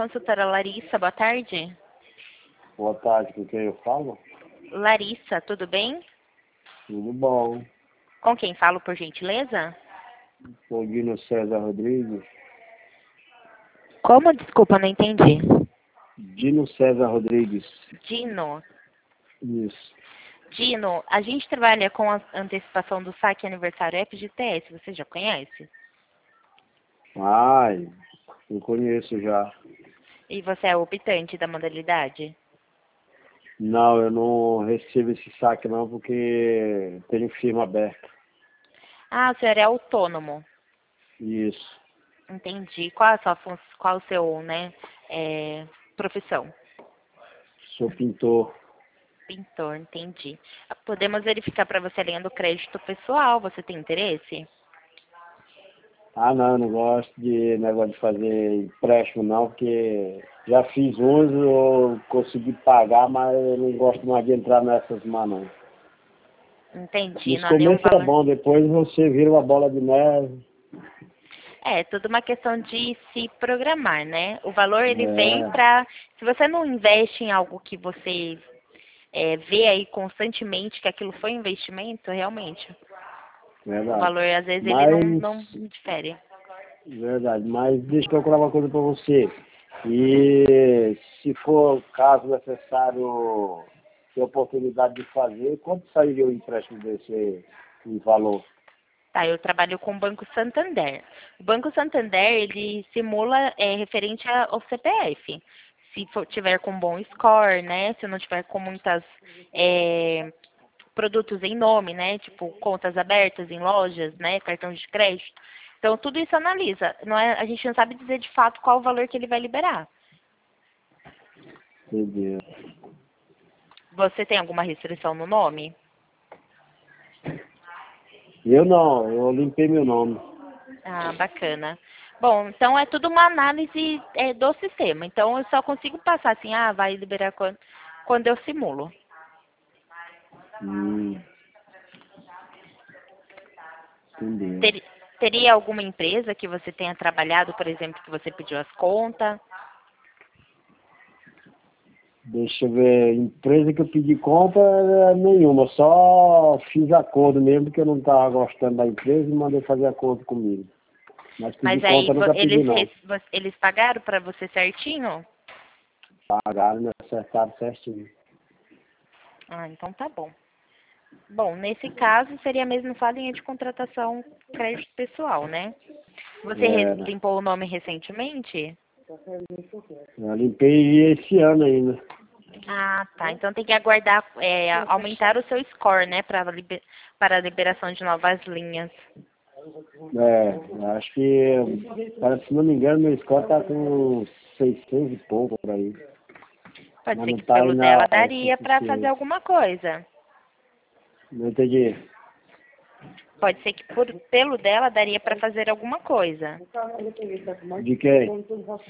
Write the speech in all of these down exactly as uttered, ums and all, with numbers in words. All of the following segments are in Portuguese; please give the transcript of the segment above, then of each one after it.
consultora Larissa, boa tarde. Boa tarde, com quem eu falo? Larissa, tudo bem? Tudo bom. Com quem falo, por gentileza? Sou Dino César Rodrigues. Como? Desculpa, não entendi. Dino César Rodrigues. Dino. Isso. Dino, a gente trabalha com a antecipação do saque aniversário F G T S, você já conhece? Ai, eu conheço já. E você é optante da modalidade? Não, eu não recebo esse saque não, porque tenho firma aberta. Ah, o senhor é autônomo. Isso. Entendi. Qual a sua fun... qual o seu, né, é, profissão? Sou pintor. Pintor, entendi. Podemos verificar para você a linha do crédito pessoal, você tem interesse? Ah, não, eu não gosto de negócio de fazer empréstimo não, porque já fiz uns, eu consegui pagar, mas eu não gosto mais de entrar nessas más não. Entendi, Nos não há nenhum começos é valor. bom, depois você vira uma bola de neve. É, tudo uma questão de se programar, né? O valor, ele vem É, para... Se você não investe em algo que você é, vê aí constantemente que aquilo foi investimento, realmente, o verdade. valor, às vezes, ele não, Mas, não difere. verdade, mas deixa eu procurar uma coisa para você. E se for o caso necessário ter oportunidade de fazer, quanto sairia o empréstimo desse em valor? Tá, eu trabalho com o Banco Santander. O Banco Santander, ele simula é, referente a- ao C P F. Se for, tiver com bom score, né? Se não tiver com muitas é, produtos em nome, né? Tipo, contas abertas em lojas, né? Cartão de crédito. Então, tudo isso analisa. Não é, a gente não sabe dizer de fato qual o valor que ele vai liberar. Entendeu? Você tem alguma restrição no nome? Eu não, eu limpei meu nome. Ah, bacana. Bom, então é tudo uma análise é, do sistema. Então eu só consigo passar assim, ah, vai liberar quando, quando eu simulo. Hum, entendeu? Ter- teria alguma empresa que você tenha trabalhado, por exemplo, que você pediu as contas? Deixa eu ver, empresa que eu pedi conta é nenhuma, só fiz acordo mesmo, porque eu não estava gostando da empresa e mandei fazer acordo comigo. Mas pedir Mas aí conta eu vo- nunca pedi eles, não. res- vo- eles pagaram para você certinho? Pagaram, me acertaram certinho. Ah, então tá bom. Bom, nesse caso seria mesmo só a linha de contratação crédito pessoal, né? Você re- Era. limpou o nome recentemente? Eu limpei esse ano ainda. Ah, tá. Então tem que aguardar é, aumentar o seu score, né, para liber, para a liberação de novas linhas. É, acho que, parece, se não me engano, meu score tá com seiscentos e pouco por aí. Pode Mas ser não que tá pelo ainda dela o daria para fazer suficiente. alguma coisa. Não entendi. Pode ser que por, pelo dela daria para fazer alguma coisa. De quem?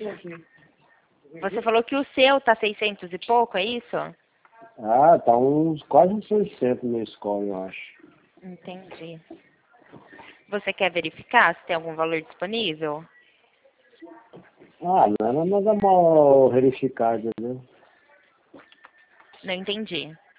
Você falou que o seu tá seiscentos e pouco, é isso? Ah, tá uns quase uns seiscentos meu score, eu acho. Entendi. Você quer verificar se tem algum valor disponível? Ah, não era nada mal verificado, né? Não entendi.